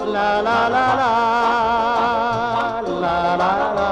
la la la la, la la la.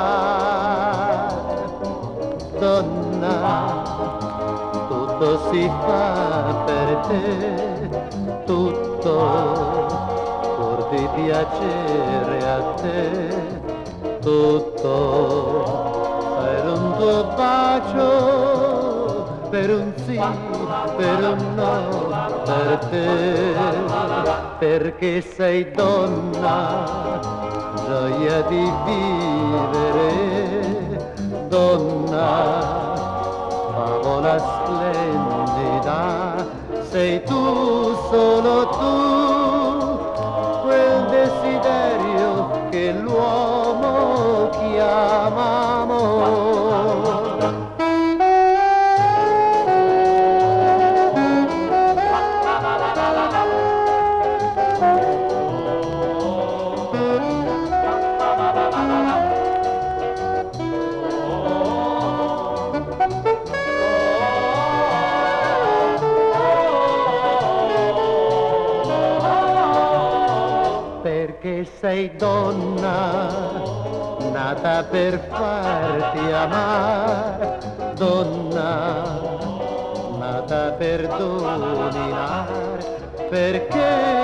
Donna, tutto si fa per te, tutto pur di piacere a te, tutto per un tuo bacio, per un sì, per un no, per te, perché sei donna, gioia di vivere, donna, favola splendida, sei tu, solo tu, quel desiderio che l'uomo chiama amore. Perché sei donna, nata per farti amare, donna, nata per dominare, perché